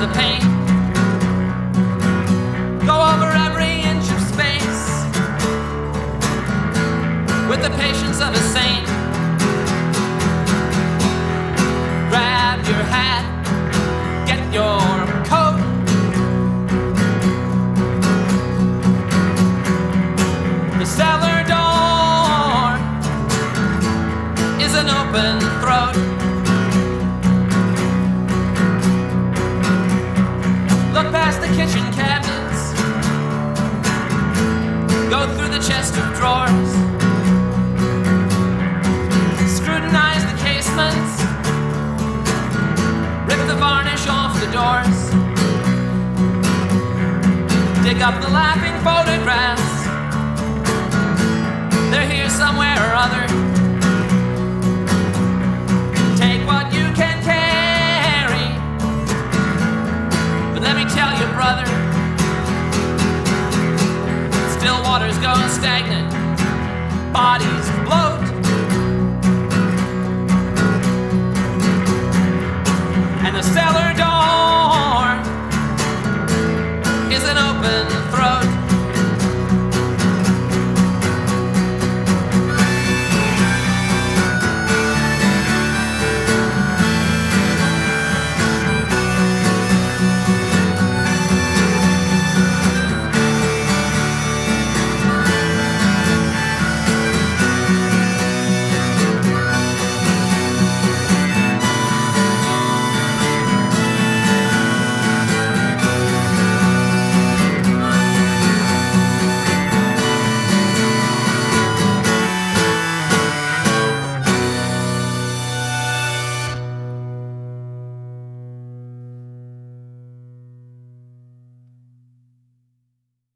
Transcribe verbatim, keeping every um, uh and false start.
the paint. Go over every inch of space with the patience of a saint. Grab your hat, get your coat. The cellar door is an open throat. Look past the kitchen cabinets, go through the chest of drawers, scrutinize the casements, rip the varnish off the doors, dig up the laughing photographs. They're here somewhere or other.